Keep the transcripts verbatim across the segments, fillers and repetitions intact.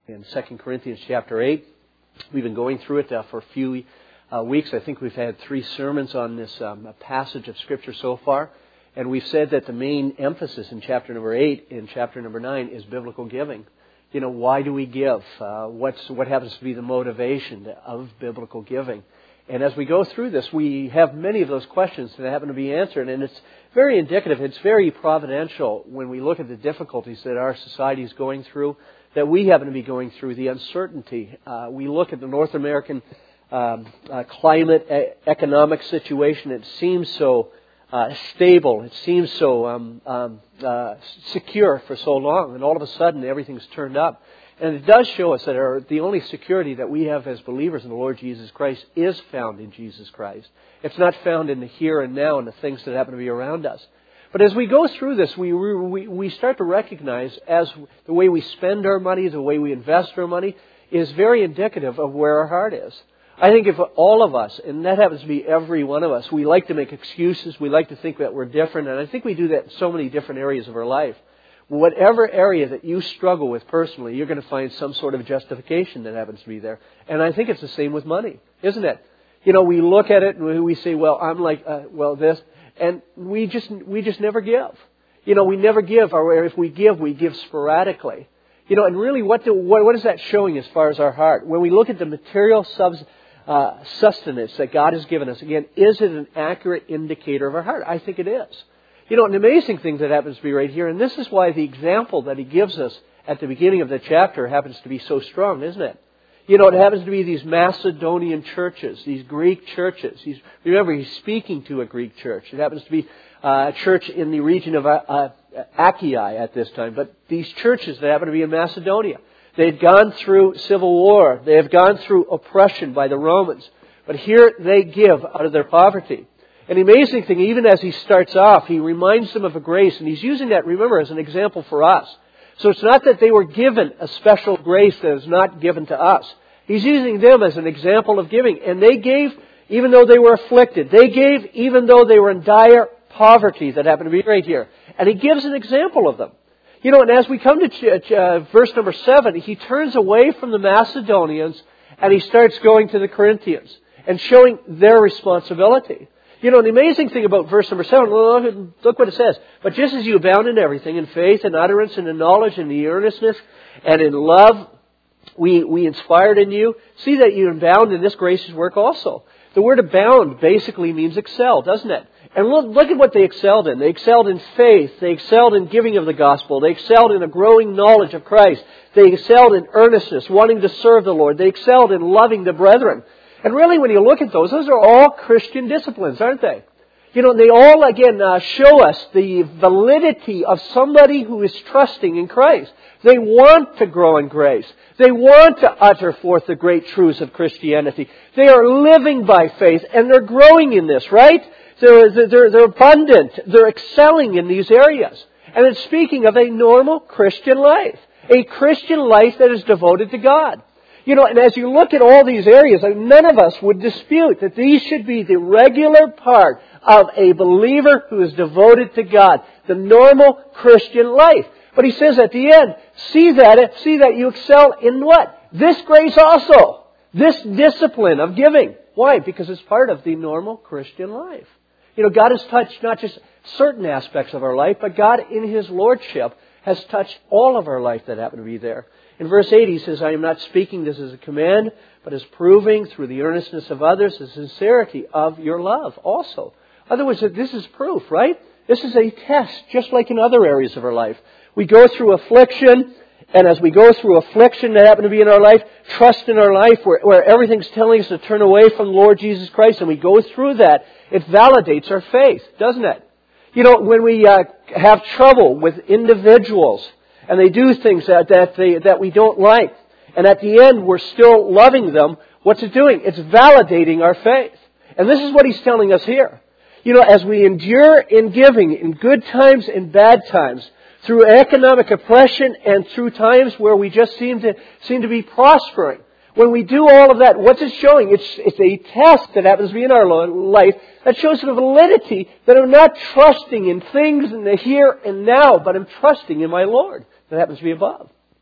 in Second Corinthians chapter eight. We've been going through it uh, for a few uh, weeks. I think we've had three sermons on this um, passage of Scripture so far. And we've said that the main emphasis in chapter number eight, in chapter number nine, is biblical giving. You know, why do we give? Uh, what's what happens to be the motivation of biblical giving? And as we go through this, we have many of those questions that happen to be answered. And it's very indicative, it's very providential when we look at the difficulties that our society is going through, that we happen to be going through, the uncertainty. Uh, we look at the North American um, uh, climate, e- economic situation. It seems so uh, stable. It seems so um, um, uh, secure for so long. And all of a sudden, everything's turned up. And it does show us that our, the only security that we have as believers in the Lord Jesus Christ is found in Jesus Christ. It's not found in the here and now and the things that happen to be around us. But as we go through this, we, we we start to recognize as the way we spend our money, the way we invest our money, is very indicative of where our heart is. I think if all of us, and that happens to be every one of us, we like to make excuses, we like to think that we're different, and I think we do that in so many different areas of our life. Whatever area that you struggle with personally, you're going to find some sort of justification that happens to be there. And I think it's the same with money, isn't it? You know, we look at it and we say, well, I'm like, uh, well, this. And we just we just never give. You know, we never give, or if we give, we give sporadically. You know, and really, what do, what, what is that showing as far as our heart? When we look at the material subs, uh, sustenance that God has given us, again, is it an accurate indicator of our heart? I think it is. You know, an amazing thing that happens to be right here, and this is why the example that he gives us at the beginning of the chapter happens to be so strong, isn't it? You know, it happens to be these Macedonian churches, these Greek churches. He's, remember, he's speaking to a Greek church. It happens to be uh, a church in the region of uh, Achaia at this time. But these churches that happen to be in Macedonia, they had gone through civil war. They have gone through oppression by the Romans. But here they give out of their poverty. And the amazing thing, even as he starts off, he reminds them of a grace. And he's using that, remember, as an example for us. So it's not that they were given a special grace that is not given to us. He's using them as an example of giving. And they gave even though they were afflicted. They gave even though they were in dire poverty that happened to be right here. And he gives an example of them. You know, and as we come to ch- uh, verse number seven, he turns away from the Macedonians and he starts going to the Corinthians and showing their responsibility. You know, the amazing thing about verse number seven, look, look what it says. But just as you abound in everything, in faith and utterance and in knowledge and in earnestness and in love, we, we inspired in you. See that you abound in this gracious work also. The word abound basically means excel, doesn't it? And look, look at what they excelled in. They excelled in faith. They excelled in giving of the gospel. They excelled in a growing knowledge of Christ. They excelled in earnestness, wanting to serve the Lord. They excelled in loving the brethren. And really, when you look at those, those are all Christian disciplines, aren't they? You know, they all, again, uh, show us the validity of somebody who is trusting in Christ. They want to grow in grace. They want to utter forth the great truths of Christianity. They are living by faith, and they're growing in this, right? They're, they're, they're abundant. They're excelling in these areas. And it's speaking of a normal Christian life. A Christian life that is devoted to God. You know, and as you look at all these areas, none of us would dispute that these should be the regular part of a believer who is devoted to God. The normal Christian life. But he says at the end, see that, see that you excel in what? This grace also. This discipline of giving. Why? Because it's part of the normal Christian life. You know, God has touched not just certain aspects of our life, but God in His Lordship has touched all of our life that happen to be there. In verse eight, he says, I am not speaking this as a command, but as proving through the earnestness of others the sincerity of your love also. In other words, this is proof, right? This is a test, just like in other areas of our life. We go through affliction, and as we go through affliction that happen to be in our life, trust in our life, where, where everything's telling us to turn away from the Lord Jesus Christ, and we go through that, it validates our faith, doesn't it? You know, when we uh, have trouble with individuals, and they do things that, that, they, that we don't like, and at the end we're still loving them, what's it doing? It's validating our faith. And this is what he's telling us here. You know, as we endure in giving, in good times and bad times, through economic oppression and through times where we just seem to seem to be prospering, when we do all of that, what's it showing? It's, it's a test that happens to be in our life that shows the validity that I'm not trusting in things in the here and now, but I'm trusting in my Lord that happens to be above.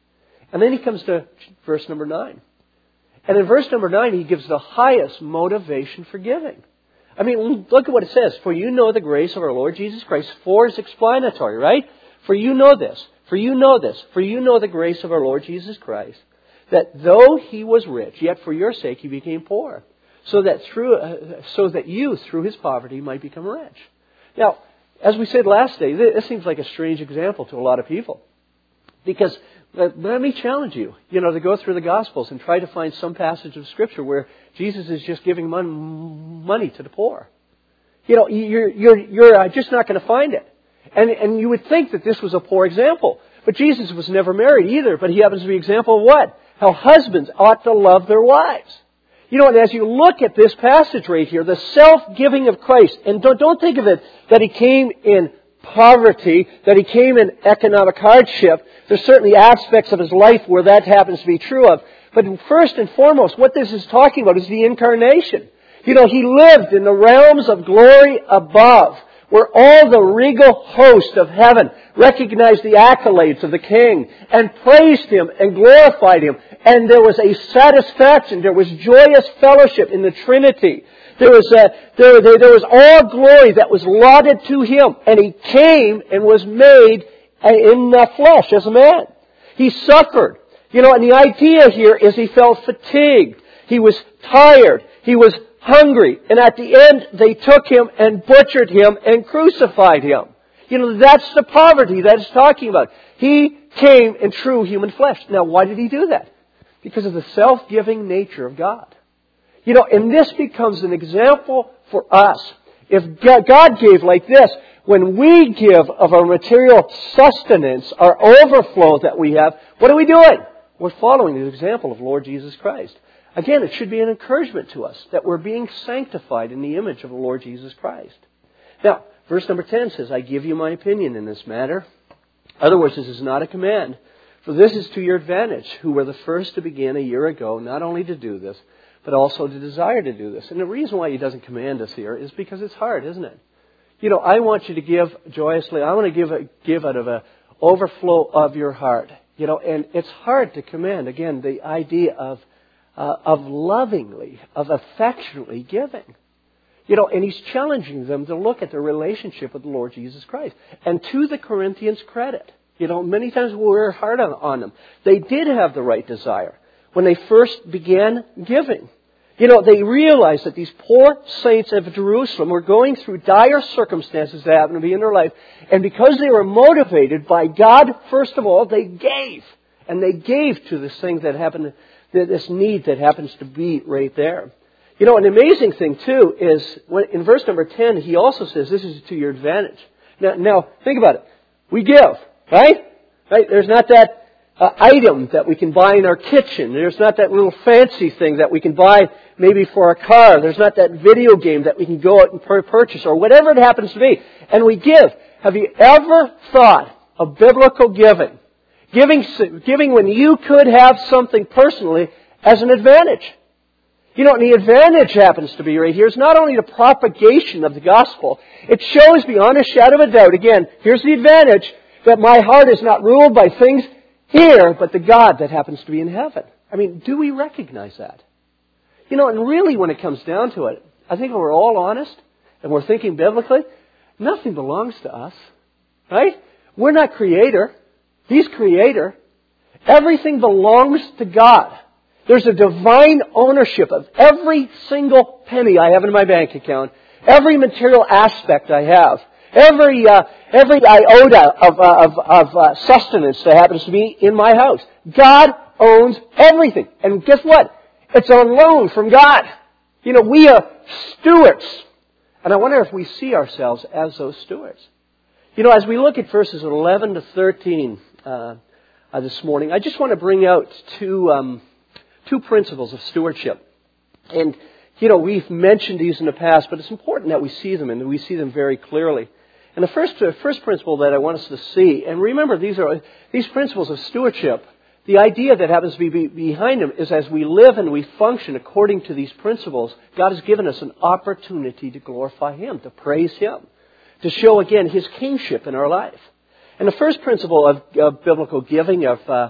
And then he comes to verse number nine. And in verse number nine, he gives the highest motivation for giving. I mean, look at what it says. For you know the grace of our Lord Jesus Christ. For is explanatory, right? For you know this. For you know this. For you know the grace of our Lord Jesus Christ. That though he was rich, yet for your sake he became poor. So that through, uh, so that you, through his poverty, might become rich. Now, as we said last day, this seems like a strange example to a lot of people. Because let me challenge you, you know, to go through the Gospels and try to find some passage of Scripture where Jesus is just giving money to the poor. You know, you're you're you're just not going to find it, and and you would think that this was a poor example, but Jesus was never married either. But he happens to be an example of what? How husbands ought to love their wives. You know, and as you look at this passage right here, the self-giving of Christ, and don't don't think of it that he came in poverty, that he came in economic hardship. There's certainly aspects of his life where that happens to be true of. But first and foremost, what this is talking about is the incarnation. You know, he lived in the realms of glory above, where all the regal host of heaven recognized the accolades of the King and praised him and glorified him. And there was a satisfaction, there was joyous fellowship in the Trinity. There was a, there, there, there was all glory that was lauded to him. And he came and was made in the flesh as a man. He suffered. You know, and the idea here is he felt fatigued. He was tired. He was hungry. And at the end, they took him and butchered him and crucified him. You know, that's the poverty that it's talking about. He came in true human flesh. Now, why did he do that? Because of the self-giving nature of God. You know, and this becomes an example for us. If God gave like this, when we give of our material sustenance, our overflow that we have, what are we doing? We're following the example of Lord Jesus Christ. Again, it should be an encouragement to us that we're being sanctified in the image of the Lord Jesus Christ. Now, verse number ten says, I give you my opinion in this matter. In other words, this is not a command. For this is to your advantage, who were the first to begin a year ago, not only to do this, but also to desire to do this. And the reason why he doesn't command us here is because it's hard, isn't it? You know, I want you to give joyously. I want to give a, give out of an overflow of your heart. You know, and it's hard to command, again, the idea of uh, of lovingly, of affectionately giving. You know, and he's challenging them to look at their relationship with the Lord Jesus Christ. And to the Corinthians' credit, you know, many times we're hard on, on them. They did have the right desire when they first began giving. You know, they realized that these poor saints of Jerusalem were going through dire circumstances that happened to be in their life. And because they were motivated by God, first of all, they gave. And they gave to this thing that happened, this need that happens to be right there. You know, an amazing thing, too, is when, in verse number ten, he also says this is to your advantage. Now, now think about it. We give, right? Right? There's not that Uh, item that we can buy in our kitchen. There's not that little fancy thing that we can buy maybe for our car. There's not that video game that we can go out and purchase or whatever it happens to be. And we give. Have you ever thought of biblical giving? Giving, giving when you could have something personally as an advantage. You know, and the advantage happens to be right here is not only the propagation of the gospel. It shows beyond a shadow of a doubt, again, here's the advantage, that my heart is not ruled by things here, but the God that happens to be in heaven. I mean, do we recognize that? You know, and really when it comes down to it, I think if we're all honest and we're thinking biblically, nothing belongs to us. Right? We're not creator. He's creator. Everything belongs to God. There's a divine ownership of every single penny I have in my bank account, every material aspect I have. Every uh, every iota of uh, of, of uh, sustenance that happens to be in my house. God owns everything. And guess what? It's on loan from God. You know, we are stewards. And I wonder if we see ourselves as those stewards. You know, as we look at verses eleven to thirteen uh, uh, this morning, I just want to bring out two, um, two principles of stewardship. And, you know, we've mentioned these in the past, but it's important that we see them and that we see them very clearly. And the first, uh, first principle that I want us to see, and remember these are these principles of stewardship, the idea that happens to be behind them is as we live and we function according to these principles, God has given us an opportunity to glorify Him, to praise Him, to show again His kingship in our life. And the first principle of, of biblical giving, of, uh,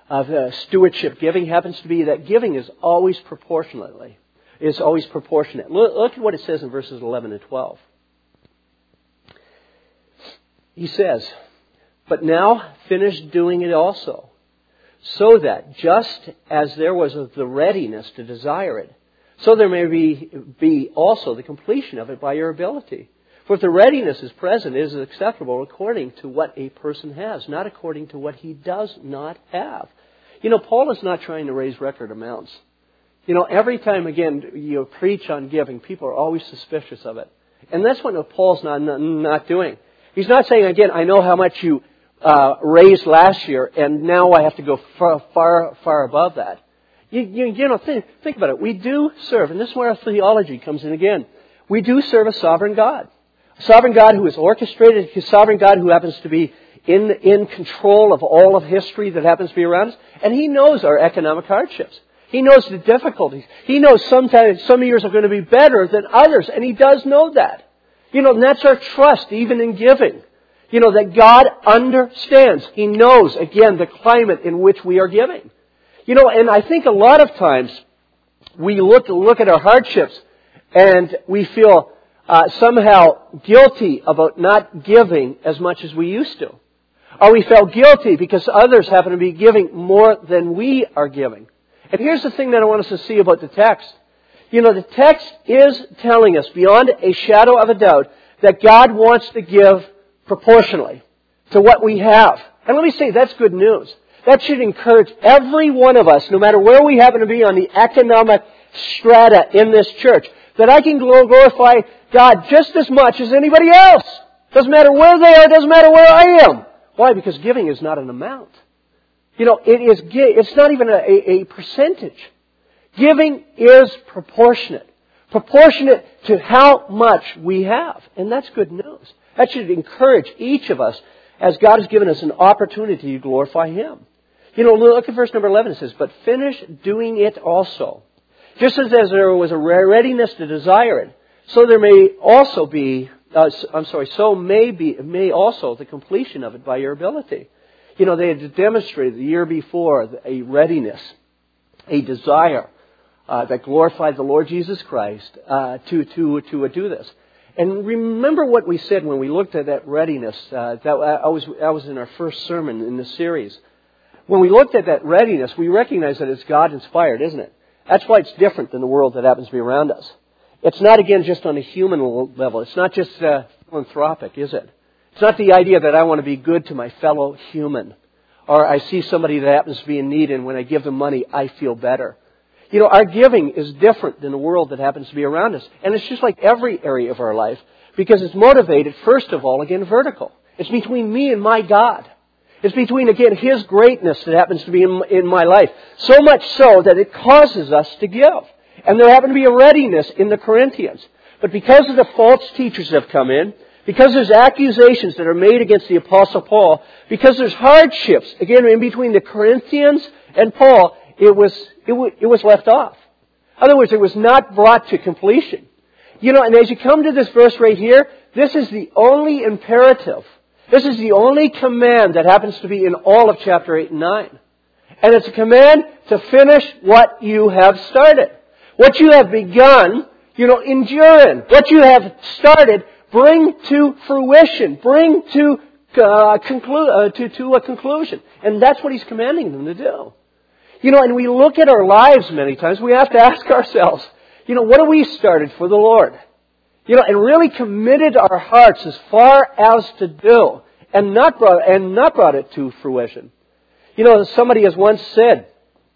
of uh, stewardship giving happens to be that giving is always proportionately, is always proportionate. Look, look at what it says in verses eleven and twelve. He says, "But now finish doing it also, so that just as there was the readiness to desire it, so there may be, be also the completion of it by your ability. For if the readiness is present, it is acceptable according to what a person has, not according to what he does not have." You know, Paul is not trying to raise record amounts. You know, every time, again, you preach on giving, people are always suspicious of it. And that's what Paul's not, not, not doing. He's not saying, again, I know how much you uh, raised last year, and now I have to go far, far, far above that. You, you, you know, think, think about it. We do serve, and this is where our theology comes in again. We do serve a sovereign God. A sovereign God who is orchestrated, a sovereign God who happens to be in, in control of all of history that happens to be around us. And He knows our economic hardships. He knows the difficulties. He knows sometimes some years are going to be better than others, and He does know that. You know, and that's our trust, even in giving. You know, that God understands. He knows, again, the climate in which we are giving. You know, and I think a lot of times we look, look at our hardships and we feel uh, somehow guilty about not giving as much as we used to. Or we feel guilty because others happen to be giving more than we are giving. And here's the thing that I want us to see about the text. You know, the text is telling us beyond a shadow of a doubt that God wants to give proportionally to what we have. And let me say, that's good news. That should encourage every one of us, no matter where we happen to be on the economic strata in this church, that I can glorify God just as much as anybody else. Doesn't matter where they are, doesn't matter where I am. Why? Because giving is not an amount. You know, it is, it's not even a, a percentage. Giving is proportionate. Proportionate to how much we have. And that's good news. That should encourage each of us as God has given us an opportunity to glorify Him. You know, look at verse number eleven. It says, "But finish doing it also. Just as there was a readiness to desire it, so there may also be, uh, I'm sorry, so may be, may also the completion of it by your ability." You know, they had demonstrated the year before a readiness, a desire uh, that glorified the Lord Jesus Christ uh, to, to, to do this. And remember what we said when we looked at that readiness. Uh, that I was, I was in our first sermon in this series. When we looked at that readiness, we recognize that it's God-inspired, isn't it? That's why it's different than the world that happens to be around us. It's not, again, just on a human level. It's not just uh, philanthropic, is it? It's not the idea that I want to be good to my fellow human. Or I see somebody that happens to be in need, and when I give them money, I feel better. You know, our giving is different than the world that happens to be around us. And it's just like every area of our life, because it's motivated, first of all, again, vertical. It's between me and my God. It's between, again, His greatness that happens to be in, in my life. So much so that it causes us to give. And there happened to be a readiness in the Corinthians. But because of the false teachers that have come in, because there's accusations that are made against the Apostle Paul, because there's hardships, again, in between the Corinthians and Paul, it was, it, w- it was left off. In other words, it was not brought to completion. You know, and as you come to this verse right here, this is the only imperative. This is the only command that happens to be in all of chapter eight and nine. And it's a command to finish what you have started. What you have begun, you know, endure in. What you have started, bring to fruition. Bring to, uh, conclu- uh, to, to a conclusion. And that's what He's commanding them to do. You know, and we look at our lives many times, we have to ask ourselves, you know, what have we started for the Lord? You know, and really committed our hearts as far as to do, and not brought and not brought it to fruition. You know, somebody has once said,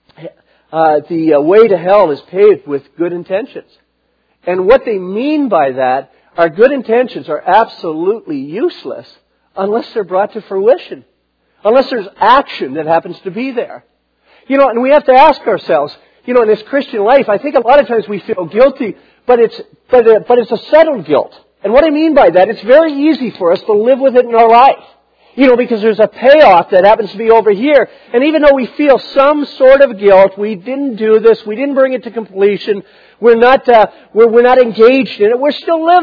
uh, the uh, way to hell is paved with good intentions. And what they mean by that are good intentions are absolutely useless unless they're brought to fruition, unless there's action that happens to be there. You know, and we have to ask ourselves, you know, in this Christian life, I think a lot of times we feel guilty, but it's but uh, but it's a settled guilt. And what I mean by that, it's very easy for us to live with it in our life. You know, because there's a payoff that happens to be over here. And even though we feel some sort of guilt, we didn't do this, we didn't bring it to completion, we're not uh, we're, we're not engaged in it, we're still living.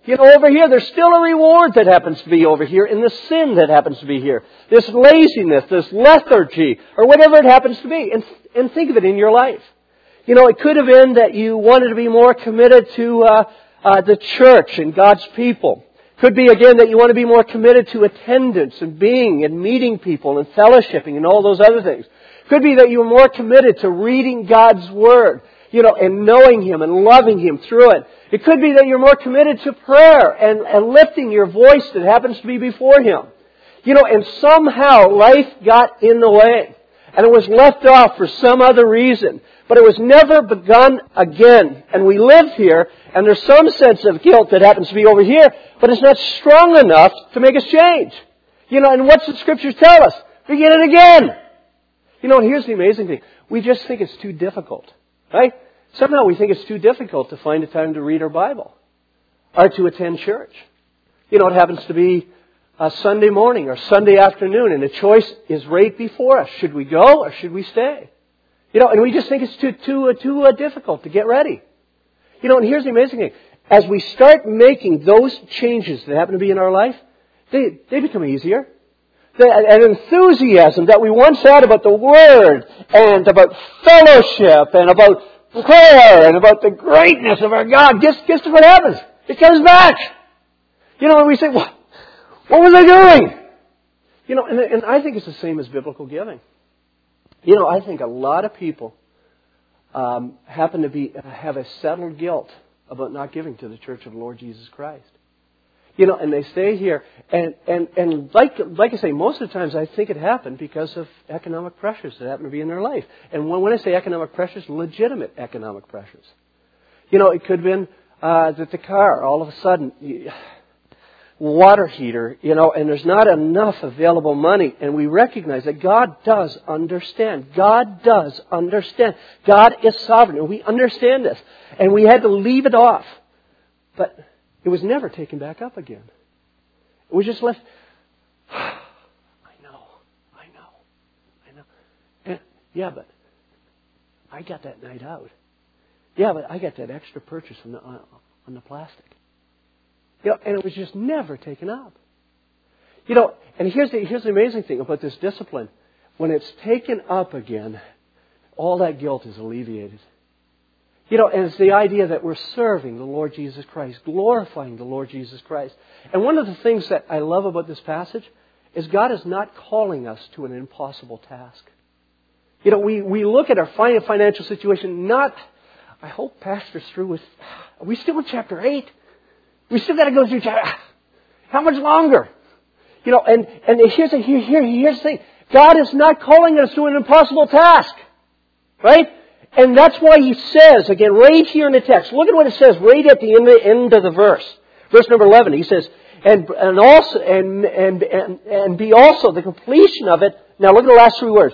You know, over here, there's still a reward that happens to be over here in the sin that happens to be here. This laziness, this lethargy, or whatever it happens to be. And, and think of it in your life. You know, it could have been that you wanted to be more committed to uh, uh, the church and God's people. Could be, again, that you want to be more committed to attendance and being and meeting people and fellowshipping and all those other things. Could be that you were more committed to reading God's Word, you know, and knowing Him and loving Him through it. It could be that you're more committed to prayer and, and lifting your voice that happens to be before Him. You know, and somehow life got in the way. And it was left off for some other reason. But it was never begun again. And we live here, and there's some sense of guilt that happens to be over here, but it's not strong enough to make us change. You know, and what's the Scriptures tell us? Begin it again. You know, and here's the amazing thing. We just think it's too difficult. Right? Somehow we think it's too difficult to find a time to read our Bible or to attend church. You know, it happens to be a Sunday morning or Sunday afternoon, and the choice is right before us. Should we go or should we stay? You know, and we just think it's too too uh, too uh, difficult to get ready. You know, and here's the amazing thing: as we start making those changes that happen to be in our life, they they become easier. An enthusiasm that we once had about the Word and about fellowship and about prayer and about the greatness of our God, guess, guess what happens? It comes back. You know, and we say, what, what was I doing? You know, and, and I think it's the same as biblical giving. You know, I think a lot of people um, happen to be have a settled guilt about not giving to the Church of the Lord Jesus Christ. You know, and they stay here, and, and, and like like I say, most of the times I think it happened because of economic pressures that happen to be in their life. And when, when I say economic pressures, legitimate economic pressures. You know, it could have been uh, that the car, all of a sudden, water heater, you know, and there's not enough available money. And we recognize that God does understand. God does understand. God is sovereign, and we understand this. And we had to leave it off. But it was never taken back up again. It was just left. I know, I know, I know. And, yeah, but I got that night out. Yeah, but I got that extra purchase on the on, on the plastic. You know, and it was just never taken up. You know, and here's the here's the amazing thing about this discipline: when it's taken up again, all that guilt is alleviated. You know, and it's the idea that we're serving the Lord Jesus Christ, glorifying the Lord Jesus Christ. And one of the things that I love about this passage is God is not calling us to an impossible task. You know, we, we look at our financial situation not, I hope Pastor's through with, are we still in chapter eight? We still got to go through chapter, how much longer? You know, and, and here's, the, here, here, here's the thing. God is not calling us to an impossible task. Right? And that's why He says, again, right here in the text, look at what it says right at the end, the end of the verse. Verse number eleven, He says, and, and also, and, and, and, and be also the completion of it. Now look at the last three words.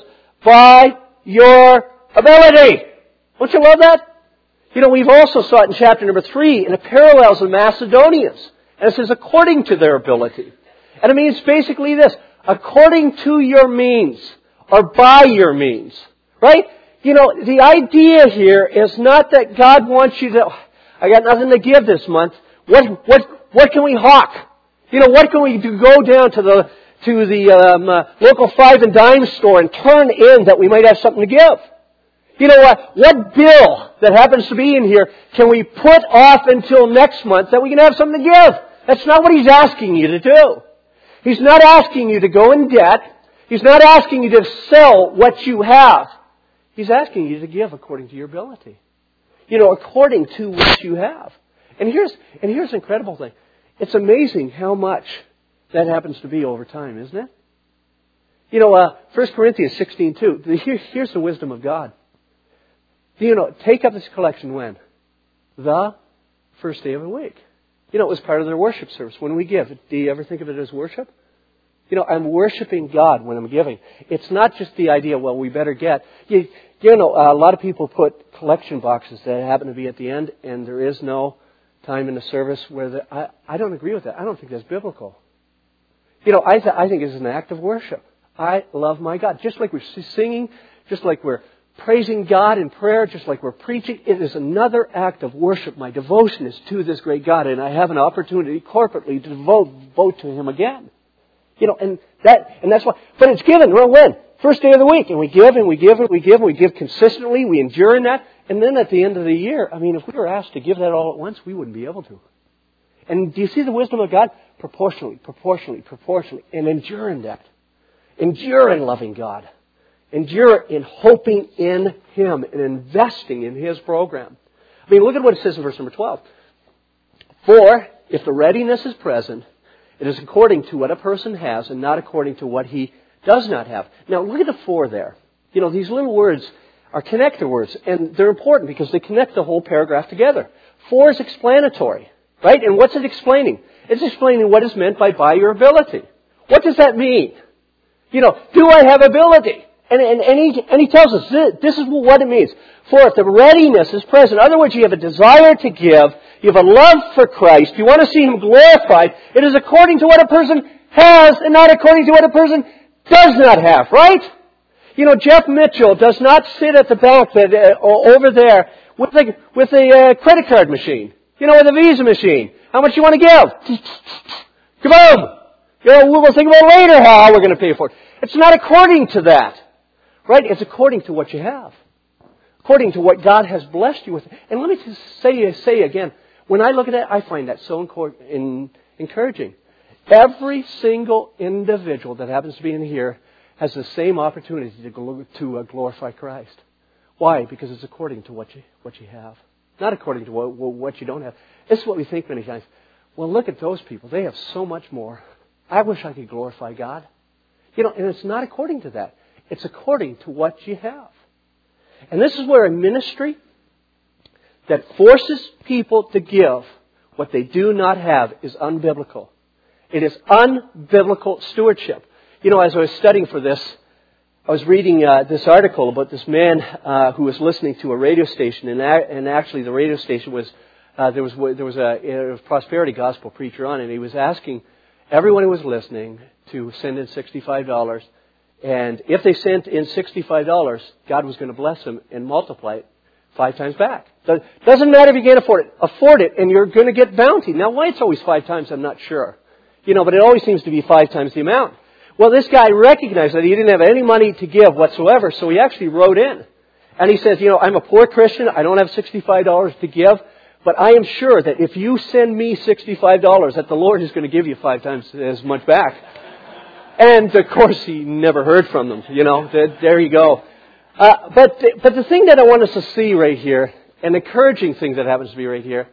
By your ability. Don't you love that? You know, we've also saw it in chapter number three, and it parallels the Macedonians. And it says, according to their ability. And it means basically this, according to your means, or by your means. Right? You know, the idea here is not that God wants you to, I got nothing to give this month. What, what, what can we hawk? You know, what can we do? Go down to the, to the, um, uh, local five and dime store and turn in that we might have something to give. You know what? What bill that happens to be in here can we put off until next month that we can have something to give? That's not what He's asking you to do. He's not asking you to go in debt. He's not asking you to sell what you have. He's asking you to give according to your ability. You know, according to what you have. And here's and here's the incredible thing. It's amazing how much that happens to be over time, isn't it? You know, uh, First Corinthians sixteen two. Here, here's the wisdom of God. You know, take up this collection when? The first day of the week. You know, it was part of their worship service. When we give, do you ever think of it as worship? You know, I'm worshiping God when I'm giving. It's not just the idea, well, we better get. You, you know, a lot of people put collection boxes that happen to be at the end, and there is no time in the service where the, I, I don't agree with that. I don't think that's biblical. You know, I, th- I think it's an act of worship. I love my God. Just like we're singing, just like we're praising God in prayer, just like we're preaching. It is another act of worship. My devotion is to this great God, and I have an opportunity corporately to devote, devote to Him again. You know, and that, and that's why, but it's given, well, when? First day of the week, and we give, and we give, and we give, and we give consistently, we endure in that, and then at the end of the year, I mean, if we were asked to give that all at once, we wouldn't be able to. And do you see the wisdom of God? Proportionally, proportionally, proportionally, and endure in that. Endure in loving God. Endure in hoping in Him and investing in His program. I mean, look at what it says in verse number twelve. For if the readiness is present, it is according to what a person has and not according to what he does not have. Now, look at the for there. You know, these little words are connector words, and they're important because they connect the whole paragraph together. For is explanatory, right? And what's it explaining? It's explaining what is meant by by your ability. What does that mean? You know, do I have ability? And, and, and, he, and he tells us this, this is what it means. For if the readiness is present, in other words, you have a desire to give, you have a love for Christ, you want to see Him glorified, it is according to what a person has and not according to what a person does not have, right? You know, Jeff Mitchell does not sit at the back that, uh, over there with a, with a uh, credit card machine. You know, with a Visa machine. How much do you want to give? Kaboom! You know, we'll think about later how we're going to pay for it. It's not according to that. Right? It's according to what you have. According to what God has blessed you with. And let me just say, say again, when I look at that, I find that so encouraging. Every single individual that happens to be in here has the same opportunity to, to glorify Christ. Why? Because it's according to what you, what you have. Not according to what, what you don't have. This is what we think many times. Well, look at those people. They have so much more. I wish I could glorify God. You know, and it's not according to that. It's according to what you have. And this is where a ministry that forces people to give what they do not have is unbiblical. It is unbiblical stewardship. You know, as I was studying for this, I was reading uh, this article about this man uh, who was listening to a radio station, and, a- and actually the radio station was, uh, there was there was a, a prosperity gospel preacher on, and he was asking everyone who was listening to send in sixty-five dollars. And if they sent in sixty-five dollars, God was going to bless them and multiply it five times back. So it doesn't matter if you can't afford it. Afford it, and you're going to get bounty. Now, why it's always five times, I'm not sure. You know, but it always seems to be five times the amount. Well, this guy recognized that he didn't have any money to give whatsoever, so he actually wrote in. And he says, you know, I'm a poor Christian. I don't have sixty-five dollars to give. But I am sure that if you send me sixty-five dollars, that the Lord is going to give you five times as much back. And, of course, he never heard from them. You know, there you go. Uh, but, but the thing that I want us to see right here, an encouraging thing that happens to be right here,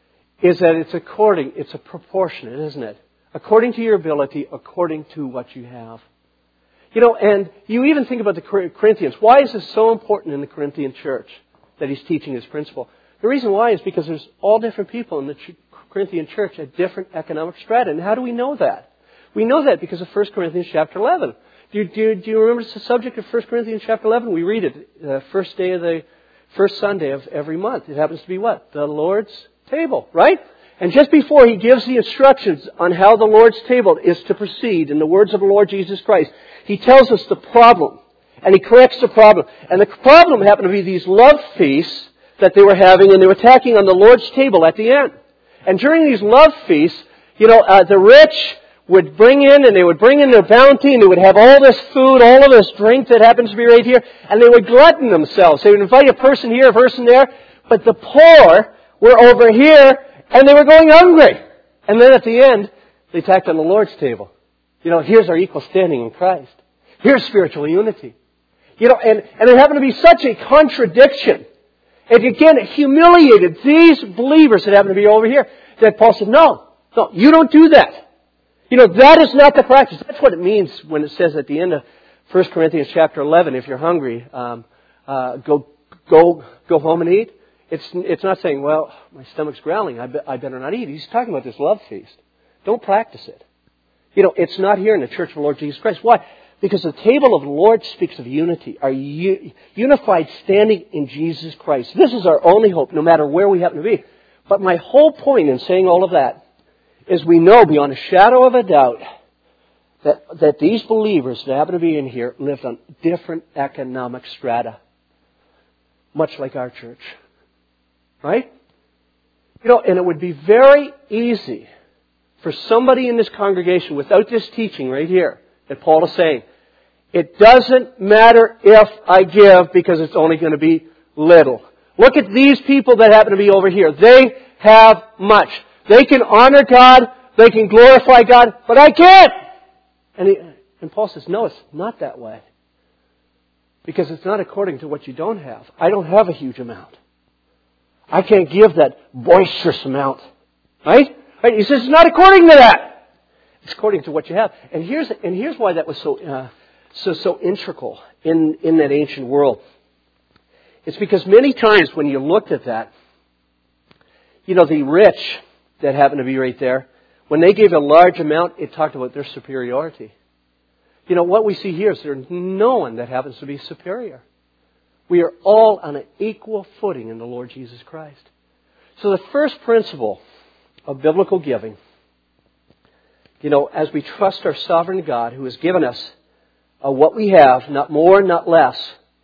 is that it's according, it's a proportionate, isn't it? According to your ability, according to what you have. You know, and you even think about the Corinthians. Why is this so important in the Corinthian church that he's teaching this principle? The reason why is because there's all different people in the Corinthian church at different economic strata. And how do we know that? We know that because of First Corinthians chapter eleven. Do you, do, you, do you remember the subject of First Corinthians chapter eleven? We read it the uh, first day of the first Sunday of every month. It happens to be what? The Lord's table, right? And just before he gives the instructions on how the Lord's table is to proceed in the words of the Lord Jesus Christ, he tells us the problem. And he corrects the problem. And the problem happened to be these love feasts that they were having, and they were tacking on the Lord's table at the end. And during these love feasts, you know, uh, the rich would bring in, and they would bring in their bounty, and they would have all this food, all of this drink that happens to be right here, and they would glutton themselves. They would invite a person here, a person there, but the poor were over here, and they were going hungry. And then at the end, they tacked on the Lord's table. You know, here's our equal standing in Christ. Here's spiritual unity. You know, and, and it happened to be such a contradiction. And again, it humiliated these believers that happened to be over here, that Paul said, no, no, you don't do that. You know, that is not the practice. That's what it means when it says at the end of First Corinthians chapter eleven, if you're hungry, um, uh, go go go home and eat. It's it's not saying, well, my stomach's growling, I, be, I better not eat. He's talking about this love feast. Don't practice it. You know, it's not here in the church of the Lord Jesus Christ. Why? Because the table of the Lord speaks of unity, our u- unified standing in Jesus Christ. This is our only hope, no matter where we happen to be. But my whole point in saying all of that is we know beyond a shadow of a doubt that, that these believers that happen to be in here lived on different economic strata. much like our church. Right? You know, and it would be very easy for somebody in this congregation without this teaching right here that Paul is saying, it doesn't matter if I give because it's only going to be little. Look at these people that happen to be over here. They have much. They can honor God. They can glorify God. But I can't. And, he, and Paul says, no, it's not that way. Because it's not according to what you don't have. I don't have a huge amount. I can't give that boisterous amount. Right? Right? He says, it's not according to that. It's according to what you have. And here's, and here's why that was so, uh, so, so integral in, in that ancient world. It's because many times when you looked at that, you know, the rich that happened to be right there, when they gave a large amount, it talked about their superiority. You know, what we see here is there's no one that happens to be superior. We are all on an equal footing in the Lord Jesus Christ. So the first principle of biblical giving, you know, as we trust our sovereign God who has given us uh, what we have, not more, not less,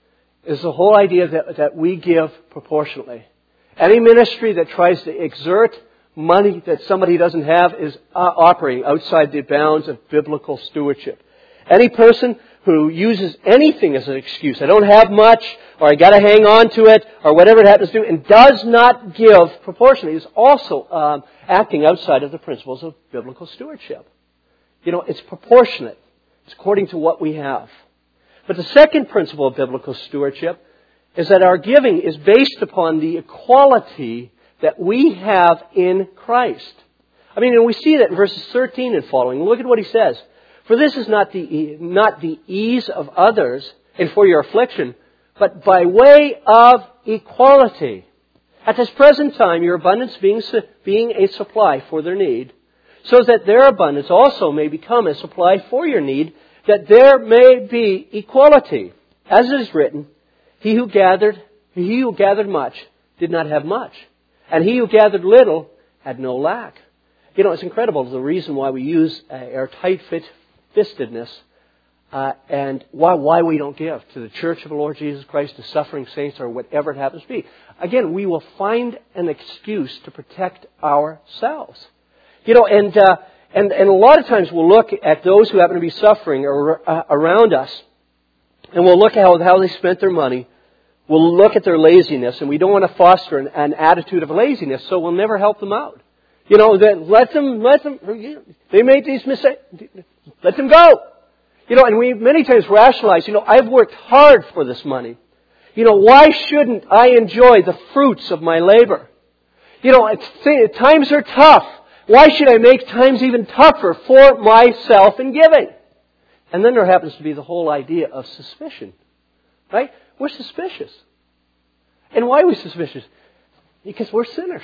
is the whole idea that, that we give proportionately. Any ministry that tries to exert money that somebody doesn't have is uh, operating outside the bounds of biblical stewardship. Any person who uses anything as an excuse, I don't have much, or I got to hang on to it, or whatever it happens to do, and does not give proportionally, is also um, acting outside of the principles of biblical stewardship. You know, it's proportionate. It's according to what we have. But the second principle of biblical stewardship is that our giving is based upon the equality that we have in Christ. I mean, and we see that in verses thirteen and following. Look at what he says. For this is not the, not the ease of others and for your affliction, but by way of equality. At this present time, your abundance being, being a supply for their need, so that their abundance also may become a supply for your need, that there may be equality. As it is written, he who gathered, he who gathered much did not have much, and he who gathered little had no lack. You know, it's incredible the reason why we use uh, our tight-fistedness uh, and why why we don't give to the Church of the Lord Jesus Christ, to suffering saints, or whatever it happens to be. Again, we will find an excuse to protect ourselves. You know, and uh, and and a lot of times we'll look at those who happen to be suffering or, uh, around us, and we'll look at how, how they spent their money. We'll look at their laziness, and we don't want to foster an, an attitude of laziness, so we'll never help them out. You know, then let them, let them, they made these mistakes, let them go. You know, and we many times rationalize, you know, I've worked hard for this money. You know, why shouldn't I enjoy the fruits of my labor? You know, it's, times are tough. Why should I make times even tougher for myself in giving? And then there happens to be the whole idea of suspicion. Right? We're suspicious. And why are we suspicious? Because we're sinners.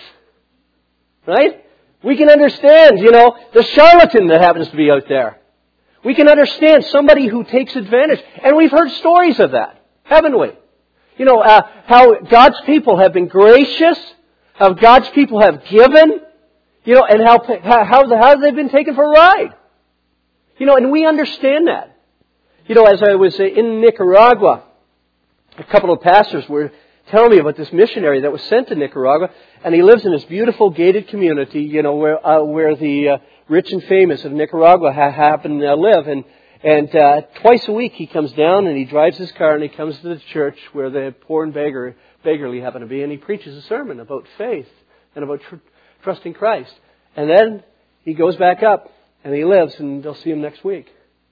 Right? We can understand, you know, the charlatan that happens to be out there. We can understand somebody who takes advantage. And we've heard stories of that, haven't we? You know, uh, how God's people have been gracious, how God's people have given, you know, and how, how, how they've been taken for a ride. You know, and we understand that. You know, as I was in Nicaragua, a couple of pastors were telling me about this missionary that was sent to Nicaragua, and he lives in this beautiful gated community, you know, where uh, where the uh, rich and famous of Nicaragua ha- happen to live. And and uh, twice a week he comes down and he drives his car and he comes to the church where the poor and beggar, beggarly happen to be, and he preaches a sermon about faith and about tr- trusting Christ. And then he goes back up and he lives, and they'll see him next week.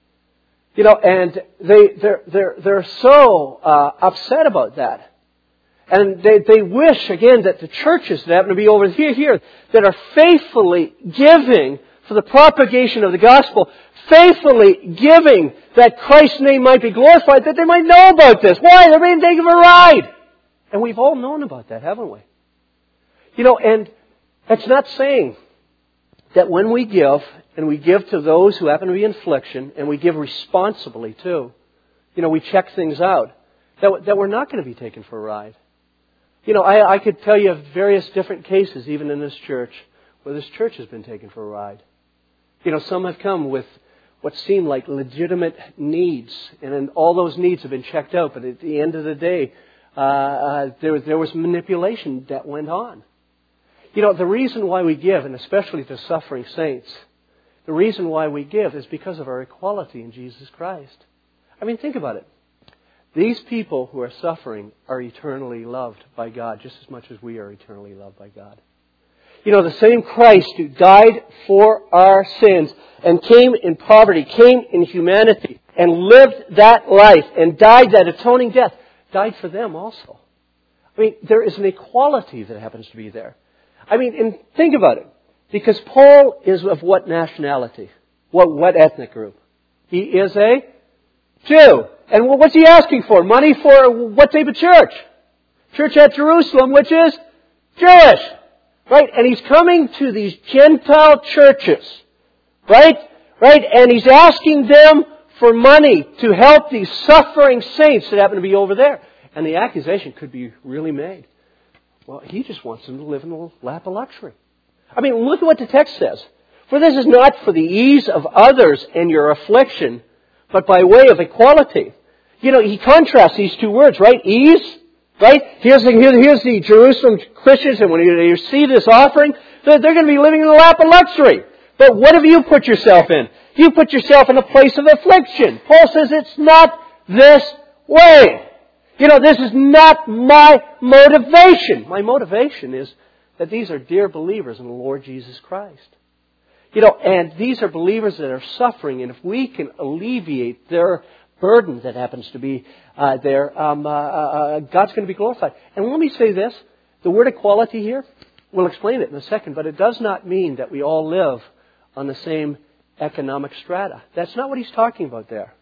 You know, and they they're they're they're so uh, upset about that. And they, they wish, again, that the churches that happen to be over here, here, that are faithfully giving for the propagation of the gospel, faithfully giving that Christ's name might be glorified, that they might know about this. Why? They're being taken for a ride. And we've all known about that, haven't we? You know, and that's not saying that when we give, and we give to those who happen to be in affliction, and we give responsibly too, you know, we check things out, that, that we're not going to be taken for a ride. You know, I, I could tell you of various different cases, even in this church, where this church has been taken for a ride. You know, some have come with what seemed like legitimate needs, and then all those needs have been checked out, but at the end of the day, Uh, uh, there, there was manipulation that went on. You know, the reason why we give, and especially to suffering saints, the reason why we give is because of our equality in Jesus Christ. I mean, think about it. These people who are suffering are eternally loved by God just as much as we are eternally loved by God. You know, the same Christ who died for our sins and came in poverty, came in humanity, and lived that life and died that atoning death, died for them also. I mean, there is an equality that happens to be there. I mean, and think about it. Because Paul is of what nationality? What, what ethnic group? He is a Jew. And what's he asking for? Money for what type of church? Church at Jerusalem, which is Jewish. Right? And he's coming to these Gentile churches. Right? Right? And he's asking them for money to help these suffering saints that happen to be over there. And the accusation could be really made. Well, he just wants them to live in the lap of luxury. I mean, look at what the text says. For this is not for the ease of others and your affliction, but by way of equality. You know, he contrasts these two words, right? Ease, right? Here's the, here's the Jerusalem Christians, and when you see this offering, they're, they're going to be living in the lap of luxury. But what have you put yourself in? You put yourself in a place of affliction. Paul says it's not this way. You know, this is not my motivation. My motivation is that these are dear believers in the Lord Jesus Christ. You know, and these are believers that are suffering, and if we can alleviate their burden that happens to be uh, there, um, uh, uh, God's going to be glorified. And let me say this, the word equality here, we'll explain it in a second, but it does not mean that we all live on the same economic strata. That's not what he's talking about there.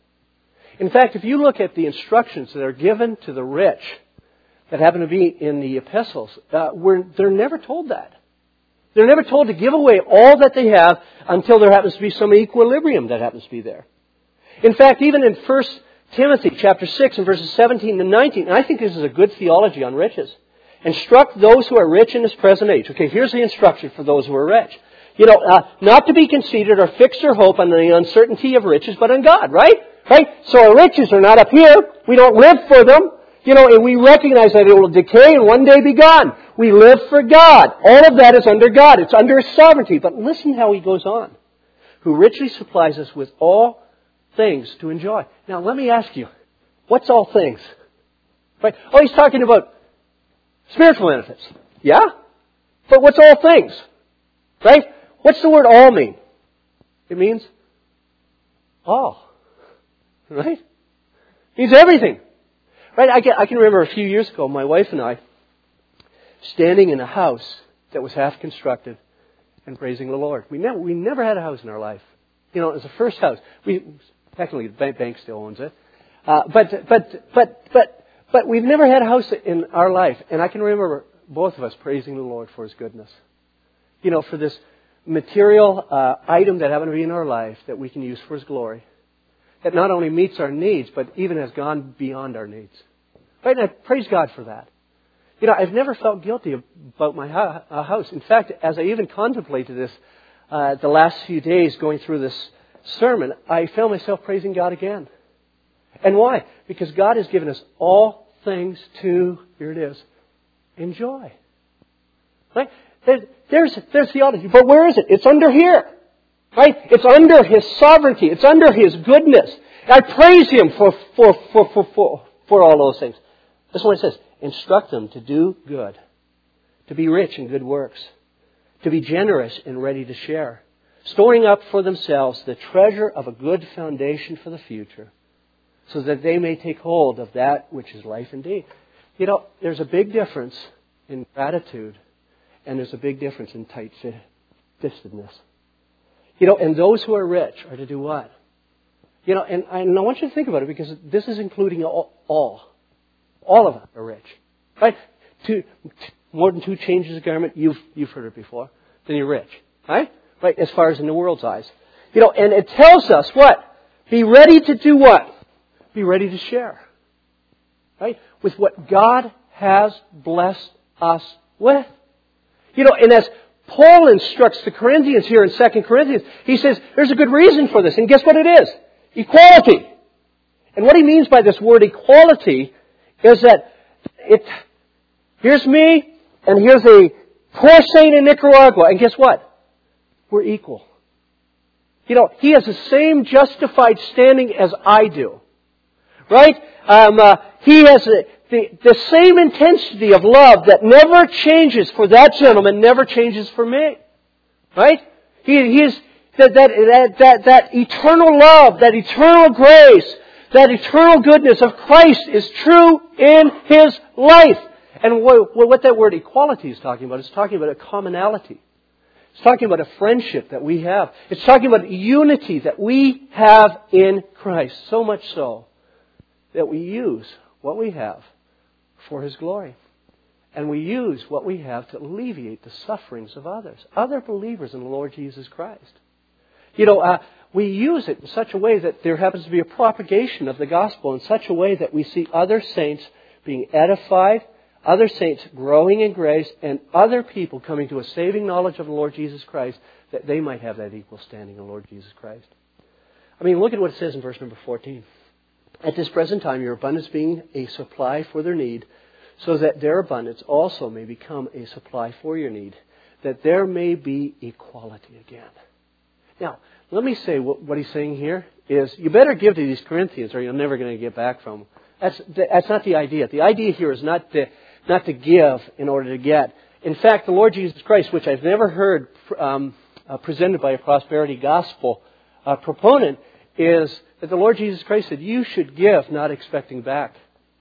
In fact, if you look at the instructions that are given to the rich that happen to be in the epistles, uh, we're, they're never told that. They're never told to give away all that they have until there happens to be some equilibrium that happens to be there. In fact, even in First Timothy chapter six and verses seventeen and nineteen, and I think this is a good theology on riches. Instruct those who are rich in this present age. Okay, here's the instruction for those who are rich. You know, uh, not to be conceited or fix your hope on the uncertainty of riches, but on God, right? Right? So our riches are not up here. We don't live for them. You know, and we recognize that it will decay and one day be gone. We live for God. All of that is under God. It's under His sovereignty. But listen how He goes on. Who richly supplies us with all things to enjoy. Now, let me ask you, what's all things? Right? Oh, He's talking about spiritual benefits. Yeah? But what's all things? Right? What's the word all mean? It means all. Right? It means everything. Right? I can, I can remember a few years ago, my wife and I standing in a house that was half constructed and praising the Lord. We never, we never had a house in our life. You know, it was the first house. We, technically, the bank, bank still owns it. Uh, but, but, but, but, but we've never had a house in our life. And I can remember both of us praising the Lord for His goodness. You know, for this material uh, item that happened to be in our life that we can use for His glory. That not only meets our needs, but even has gone beyond our needs. Right? And I praise God for that. You know, I've never felt guilty about my house. In fact, as I even contemplated this uh, the last few days going through this sermon, I found myself praising God again. And why? Because God has given us all things to, here it is, enjoy. Right? There's, there's theology. But where is it? It's under here. Right? It's under His sovereignty. It's under His goodness. I praise Him for, for, for, for, for, for all those things. That's what it says. Instruct them to do good. To be rich in good works. To be generous and ready to share. Storing up for themselves the treasure of a good foundation for the future. So that they may take hold of that which is life indeed. You know, there's a big difference in gratitude. And there's a big difference in tight-fistedness. You know, and those who are rich are to do what? You know, and, and I want you to think about it because this is including all. All, all of us are rich. Right? Two, more than two changes of garment, you've, you've heard it before, then you're rich. Right? Right? As far as in the world's eyes. You know, and it tells us what? Be ready to do what? Be ready to share. Right? With what God has blessed us with. You know, and as Paul instructs the Corinthians here in Second Corinthians, he says, there's a good reason for this. And guess what it is? Equality. And what he means by this word equality is that it, here's me, and here's a poor saint in Nicaragua, and guess what? We're equal. You know, he has the same justified standing as I do. Right? Um, uh, he has a, the, the same intensity of love that never changes for that gentleman, never changes for me. Right? He, he is, that, that, that, that, that eternal love, that eternal grace, that eternal goodness of Christ is true in his life. And what, what that word equality is talking about, it's talking about a commonality. It's talking about a friendship that we have. It's talking about unity that we have in Christ. So much so that we use what we have for His glory. And we use what we have to alleviate the sufferings of others. Other believers in the Lord Jesus Christ. You know, uh, we use it in such a way that there happens to be a propagation of the gospel in such a way that we see other saints being edified, other saints growing in grace, and other people coming to a saving knowledge of the Lord Jesus Christ, that they might have that equal standing in the Lord Jesus Christ. I mean, look at what it says in verse number fourteen. At this present time, your abundance being a supply for their need, so that their abundance also may become a supply for your need, that there may be equality again. Now, let me say what, what he's saying here is, you better give to these Corinthians or you're never going to get back from them. That's, that's not the idea. The idea here is not to, not to give in order to get. In fact, the Lord Jesus Christ, which I've never heard um, uh, presented by a prosperity gospel uh, proponent, is that the Lord Jesus Christ said, you should give, not expecting back.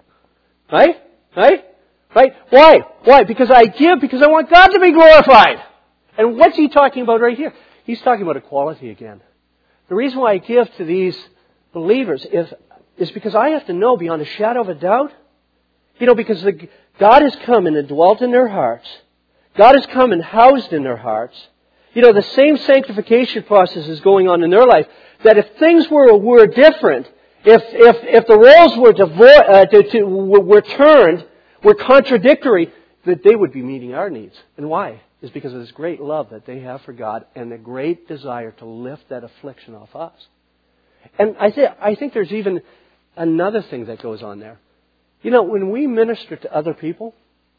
Right? Right? Right? Why? Why? Because I give because I want God to be glorified. And what's He talking about right here? He's talking about equality again. The reason why I give to these believers is, is because I have to know beyond a shadow of a doubt. You know, because the, God has come and dwelt in their hearts. God has come and housed in their hearts. You know, the same sanctification process is going on in their life. That if things were were different, if if if the roles were divor- uh, to, to, were turned, were contradictory, that they would be meeting our needs. And why? Is because of this great love that they have for God and the great desire to lift that affliction off us. And I think I think there's even another thing that goes on there. You know, when we minister to other people,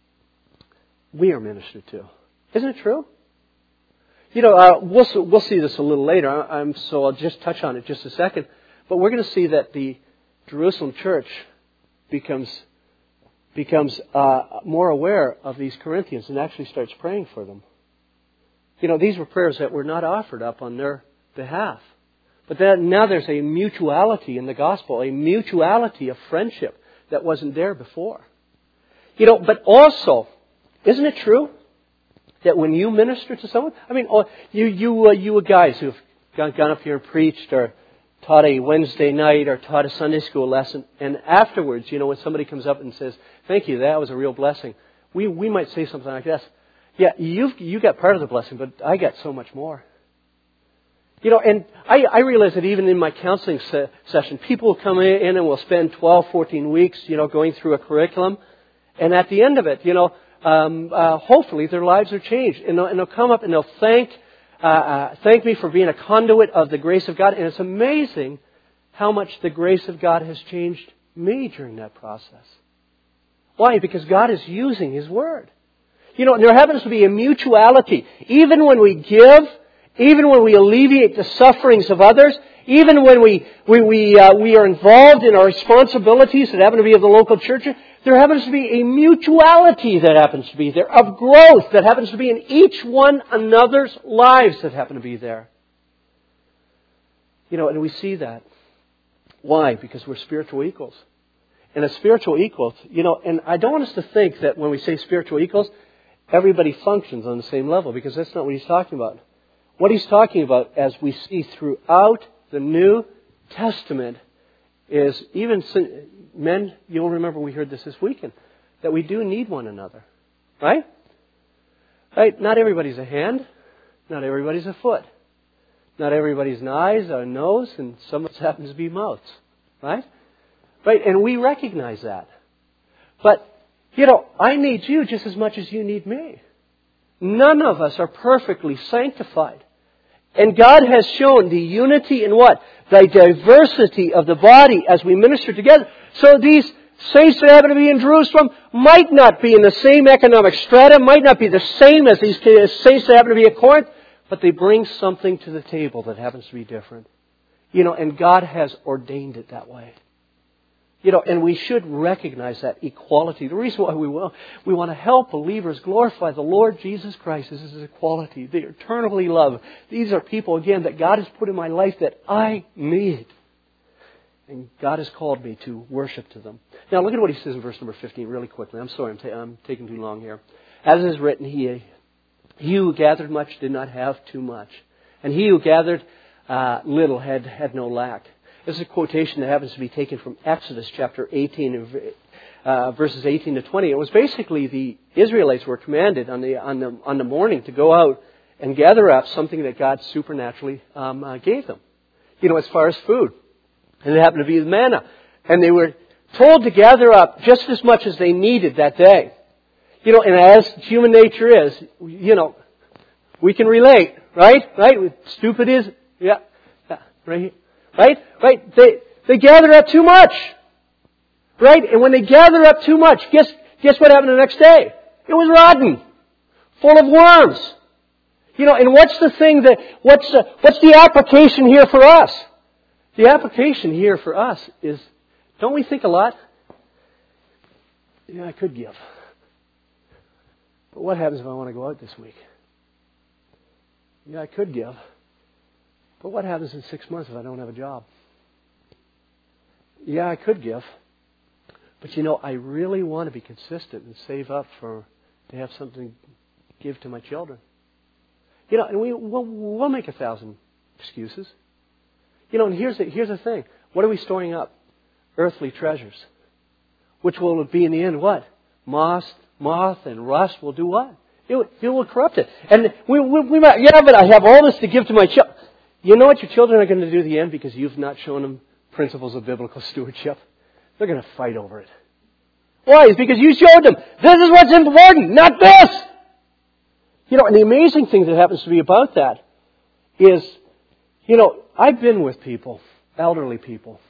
we are ministered to. Isn't it true? You know, uh, we'll we'll see this a little later. I'm, so I'll just touch on it just a second. But we're going to see that the Jerusalem church becomes becomes uh, more aware of these Corinthians and actually starts praying for them. You know, these were prayers that were not offered up on their behalf. But then now there's a mutuality in the gospel, a mutuality of friendship that wasn't there before. You know, but also, isn't it true that when you minister to someone, I mean, you you uh, you guys who've gone, gone up here and preached or taught a Wednesday night or taught a Sunday school lesson, and afterwards, you know, when somebody comes up and says, "Thank you, that was a real blessing," we we might say something like this: "Yeah, you you got part of the blessing, but I got so much more." You know, and I, I realize that even in my counseling se- session, people will come in and will spend twelve, fourteen weeks, you know, going through a curriculum, and at the end of it, you know. Um, uh, hopefully their lives are changed, and they'll, and they'll come up and they'll thank uh, uh, thank me for being a conduit of the grace of God. And it's amazing how much the grace of God has changed me during that process. Why? Because God is using His Word. You know, and there happens to be a mutuality. Even when we give, even when we alleviate the sufferings of others, even when we we we, uh, we are involved in our responsibilities that happen to be of the local church, there happens to be a mutuality that happens to be there, of growth that happens to be in each one another's lives that happen to be there. You know, and we see that. Why? Because we're spiritual equals. And as spiritual equals, you know, and I don't want us to think that when we say spiritual equals, everybody functions on the same level, because that's not what he's talking about. What he's talking about, as we see throughout the New Testament, is even men, you'll remember we heard this this weekend, that we do need one another. Right? Right? Not everybody's a hand. Not everybody's a foot. Not everybody's an eyes or a nose, and some of us happens to be mouths. Right? Right? And we recognize that. But, you know, I need you just as much as you need me. None of us are perfectly sanctified. And God has shown the unity in what? The diversity of the body as we minister together. So these saints that happen to be in Jerusalem might not be in the same economic strata, might not be the same as these saints that happen to be at Corinth, but they bring something to the table that happens to be different. You know, and God has ordained it that way. You know, and we should recognize that equality. The reason why we will, we want to help believers glorify the Lord Jesus Christ is His equality. They are eternally loved. These are people, again, that God has put in my life that I need. And God has called me to worship to them. Now look at what He says in verse number fifteen really quickly. I'm sorry, I'm, ta- I'm taking too long here. As it is written, he, he who gathered much did not have too much. And he who gathered uh, little had, had no lack. This is a quotation that happens to be taken from Exodus chapter eighteen, uh, verses eighteen to twenty. It was basically the Israelites were commanded on the on the on the morning to go out and gather up something that God supernaturally um, uh, gave them. You know, as far as food, and it happened to be the manna, and they were told to gather up just as much as they needed that day. You know, and as human nature is, you know, we can relate, right? Right? Stupid is, yeah, yeah right. Right? Right? They, they gathered up too much. Right? And when they gathered up too much, guess, guess what happened the next day? It was rotten. Full of worms. You know, and what's the thing that, what's the, what's the application here for us? The application here for us is, don't we think a lot? Yeah, I could give. But what happens if I want to go out this week? Yeah, I could give. But what happens in six months if I don't have a job? Yeah, I could give. But you know, I really want to be consistent and save up for to have something to give to my children. You know, and we, we'll, we'll make a thousand excuses. You know, and here's the, here's the thing. What are we storing up? Earthly treasures. Which will be in the end what? Moth, moth and rust will do what? It, it will corrupt it. And we, we, we might, yeah, but I have all this to give to my children. You know what your children are going to do at the end because you've not shown them principles of biblical stewardship? They're going to fight over it. Why? It's because you showed them. This is what's important, not this. You know, and the amazing thing that happens to be about that is, you know, I've been with people, elderly people,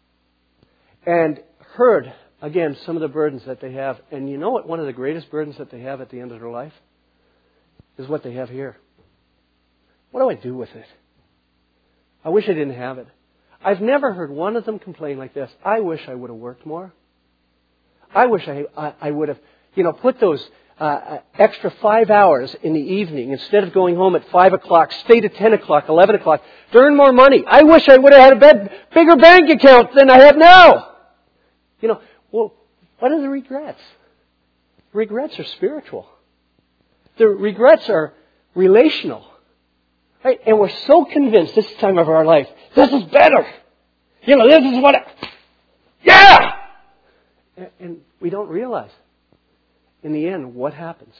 and heard, again, some of the burdens that they have. And you know what one of the greatest burdens that they have at the end of their life is what they have here. What do I do with it? I wish I didn't have it. I've never heard one of them complain like this. I wish I would have worked more. I wish I, I, I would have, you know, put those uh, extra five hours in the evening instead of going home at five o'clock, stayed at ten o'clock, eleven o'clock, to earn more money. I wish I would have had a bed, bigger bank account than I have now. You know, well, what are the regrets? Regrets are spiritual. The regrets are relational. Right? And we're so convinced this time of our life, this is better. You know, this is what I, yeah! And, and we don't realize, in the end, what happens.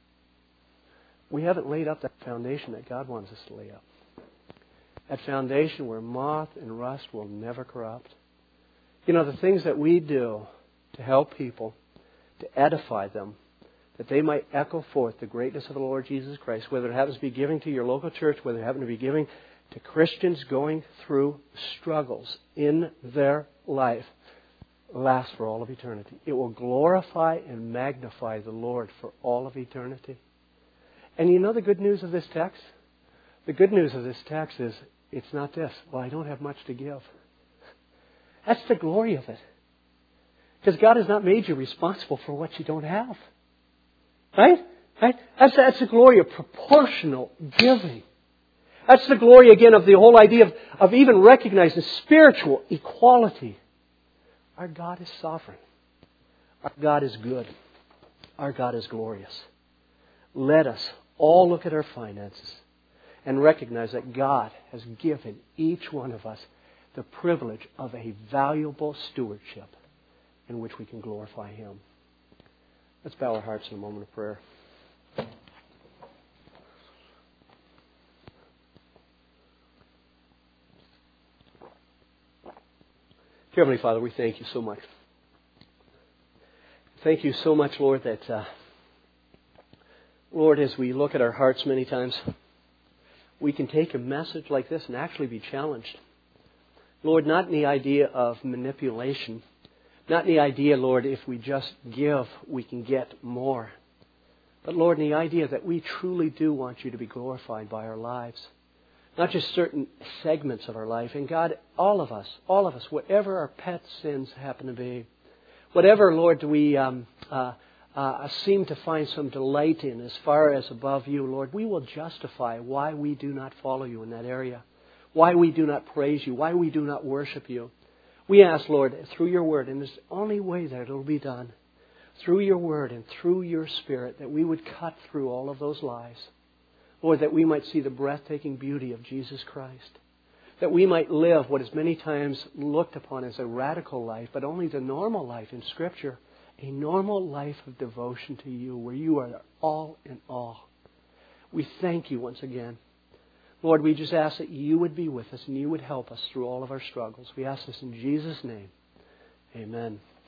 We haven't laid up that foundation that God wants us to lay up. That foundation where moth and rust will never corrupt. You know, the things that we do to help people, to edify them, that they might echo forth the greatness of the Lord Jesus Christ, whether it happens to be giving to your local church, whether it happens to be giving to Christians going through struggles in their life, lasts for all of eternity. It will glorify and magnify the Lord for all of eternity. And you know the good news of this text? The good news of this text is, it's not this, well, I don't have much to give. That's the glory of it. Because God has not made you responsible for what you don't have. Right? Right? That's, that's the glory of proportional giving. That's the glory, again, of the whole idea of, of even recognizing spiritual equality. Our God is sovereign. Our God is good. Our God is glorious. Let us all look at our finances and recognize that God has given each one of us the privilege of a valuable stewardship in which we can glorify Him. Let's bow our hearts in a moment of prayer. Dear Heavenly Father, we thank You so much. Thank You so much, Lord, that, uh, Lord, as we look at our hearts many times, we can take a message like this and actually be challenged. Lord, not in the idea of manipulation, Not in the idea, Lord, if we just give, we can get more. But Lord, in the idea that we truly do want you to be glorified by our lives. Not just certain segments of our life. And God, all of us, all of us, whatever our pet sins happen to be, whatever, Lord, do we um, uh, uh, seem to find some delight in as far as above you, Lord, we will justify why we do not follow you in that area. Why we do not praise you. Why we do not worship you. We ask, Lord, through your word, and it's the only way that it will be done, through your word and through your Spirit, that we would cut through all of those lies. Lord, that we might see the breathtaking beauty of Jesus Christ. That we might live what is many times looked upon as a radical life, but only the normal life in Scripture. A normal life of devotion to you, where you are all in all. We thank you once again. Lord, we just ask that you would be with us and you would help us through all of our struggles. We ask this in Jesus' name. Amen.